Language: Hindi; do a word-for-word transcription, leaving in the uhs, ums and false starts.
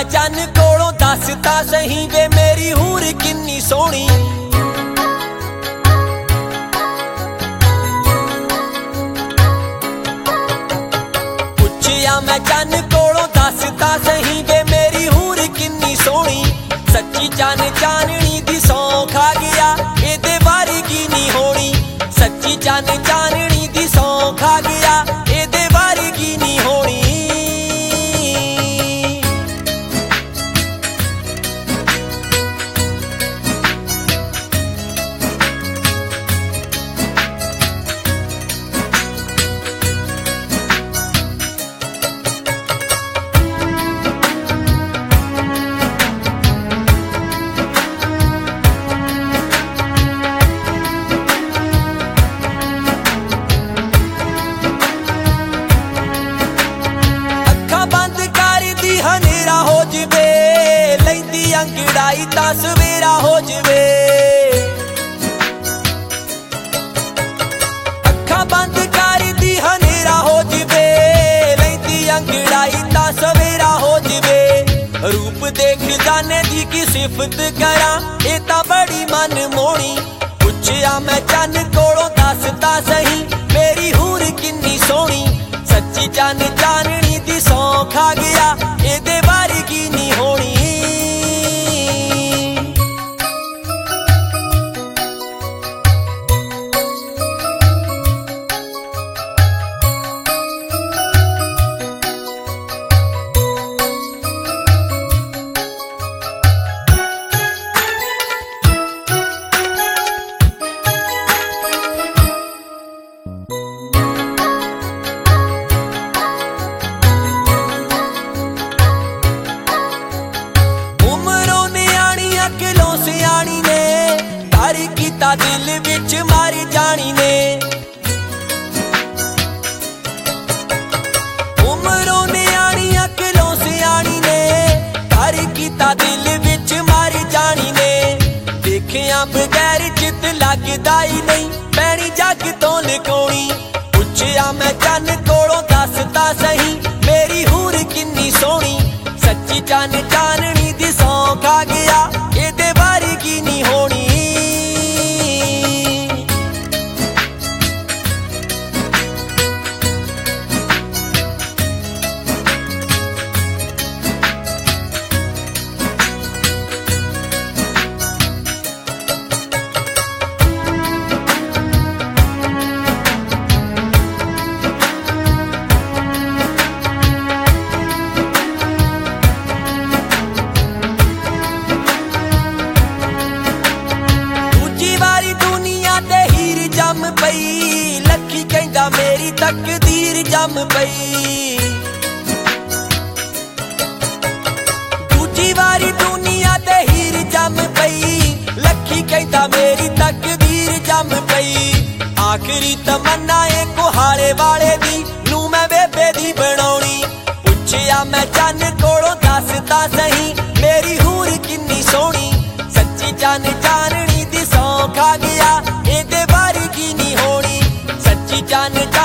चन कोलों दसता सही वे मेरी हूर किन्नी सोहनी। पुछया मैं चन कोलों दसता सही वे मेरी हूर किन्नी सोहनी। सच्ची चन चाननी दी सौ खा गया एदे वारगी नी होनी। सच्ची चन चाननी दी सौ खा गया एदे वारगी नी होनी। हनेरा हो जवे लैंदी अंगड़ाई तां सवेरा हो जवे। अखा बंद कर दी हनेरा हो जवे लैंदी अंगड़ाई तां सवेरा हो जवे। रूप देख जाने दी की सिफत करा ए तां बड़ी मन मोहनी। पुछया मैं चन कोलों दसता सही मेरी हूर किन्नी सोहनी। सच्ची चन चाननी दी सौ खा गया एदे वारगी नी होनी। सियाणी ने घर कीता दिल विच मार जानी ने। उमरों ने आनी अकलों सियाणी ने घर कीता दिल विच मार जानी ने। देखिया बगैर चित लगदा ही नहीं पैनी जग तो लुकाउणी। पुछया मैं चन कोलों दसता सही मेरी हूर किन्नी सोहनी। सच्ची चन चाननी दी सौ खा गया एदे वारगी नी होनी। जम पई लखी कहंदा मेरी तकदीर जम पई। दूजी वारी दुनिया ते हीर जम पई लखी कहंदा मेरी तकदीर जम पई। आखिरी तमन्ना ए कुहाड़े वाले दी नू मैं बेबे दी बनाउणी। पुछया मैं चन कोलों दसता सही मेरी हूर किन्नी सोहनी। सच्ची चन चाननी दी सौ खा गया एदे वारगी नी होनी। सच्ची चन